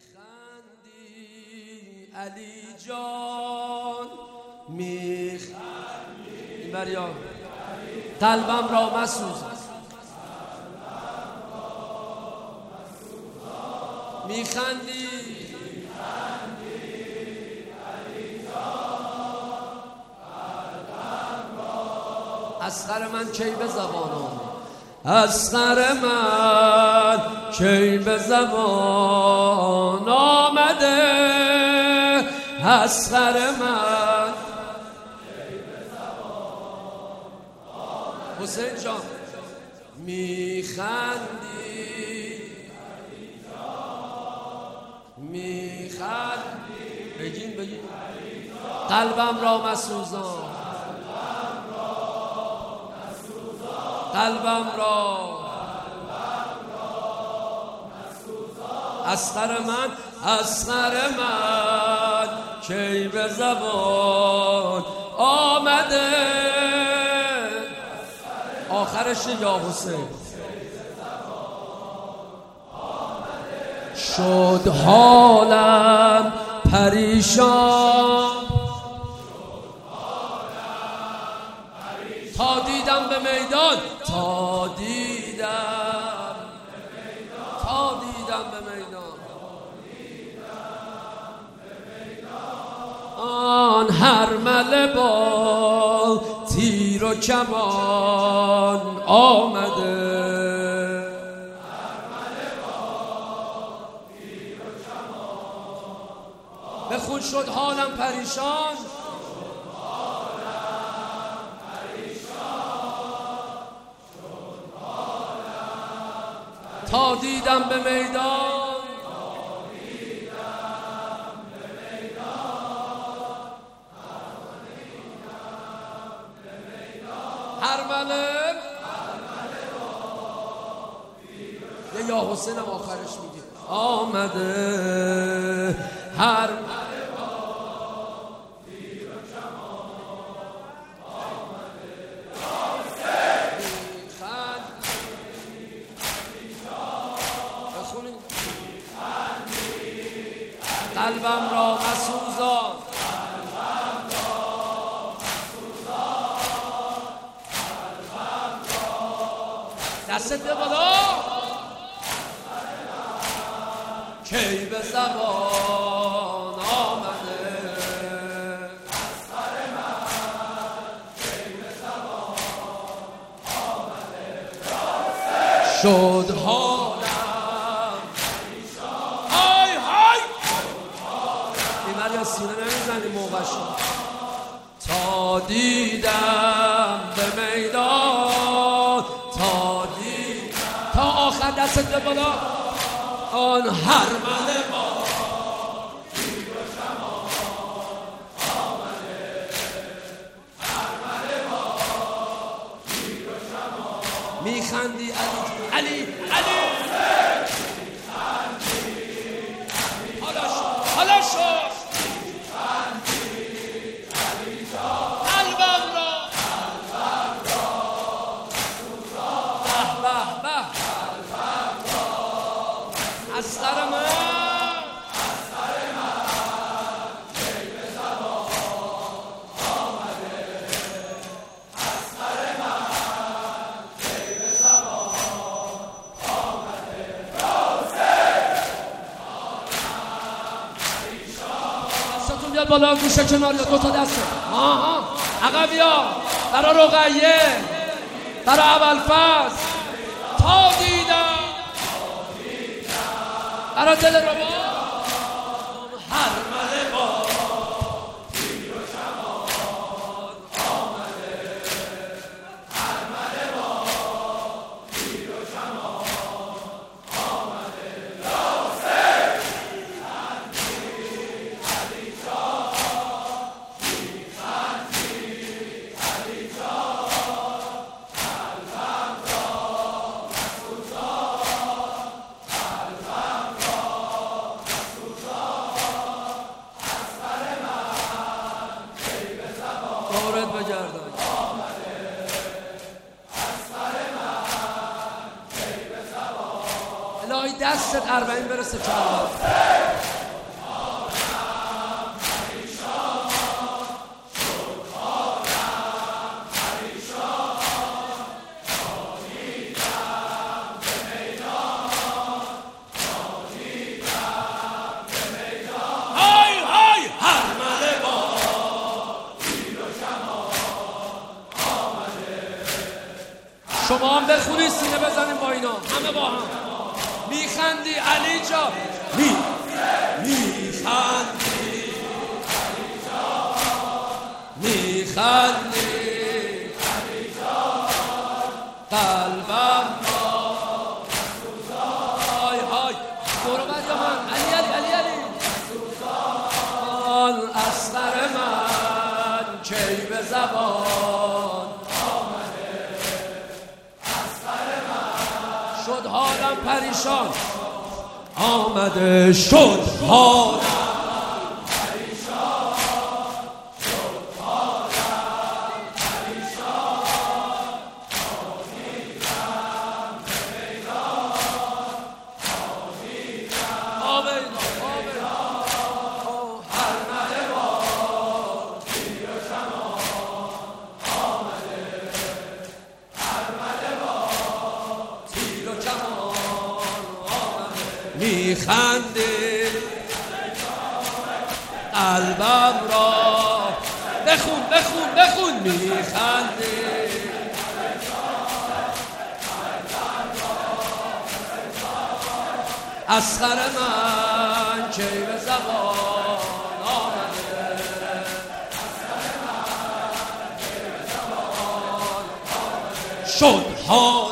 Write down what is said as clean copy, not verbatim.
میخندی علی جان میخندی بریا قلبم را مسوز میخندی علی جان قلبم را اصغر من کی به زبان آمد اصغر من کی به زبان آمده اصغر من کی به زبان آمده حسین جان میخندی علی جان میخندی بگین قلبم را مسوزان قلبم را اصغر من کی به زبان آمده آخرش یا حسین شد حالم پریشان تا دیدم به میدان آن هرمله با تیر و کمان آمده بخون شد حالم پریشان تا دیدم به میدان هرمله یه یا حسین هم آخرش میگه آمده هرمله با تیر و کمان آمده بخونید قلبم را مسوزان دستت به بالا کی به زبان آمده اصغر من کی به زبان آمده شد حالم های های بیمر یا سینه نمیزنی موقعش تا دیدم به میدان تا آخر دستت به بالا آن هرمله با تیر و کمان آمده هرمله با تیر و کمان میخندی علی حالا شد اصغر من کی به زبان آمده اصغر من کی به زبان آمده دستتون بیاد بالا گوشه کنار یا دوتا دسته عقب بیا برا رقیه برا ابوالفضل تا دیدم برا دل ربا هرمله با تیر و کمان آمده هرمله با تیر و کمان آمده حسین علی جان قلبم را مسوزان حواست 40 برسه چهار. شما هم بخونید سینه بزنیم با اینا همه با هم. میخندی علی جان میخندی میخندی قلبم های های برو بر یا من علی اصغر من کی به زبان شد حالم پریشان آمده شد حالم پریشان شد حالم پریشان آمیدم به میدان آمیدم هر مده با تیر و کمان آمده هر مده با تیر و کمان آمده میخنده قلبم را بخون میخنده اصغر من کی به زبان آمده شد ها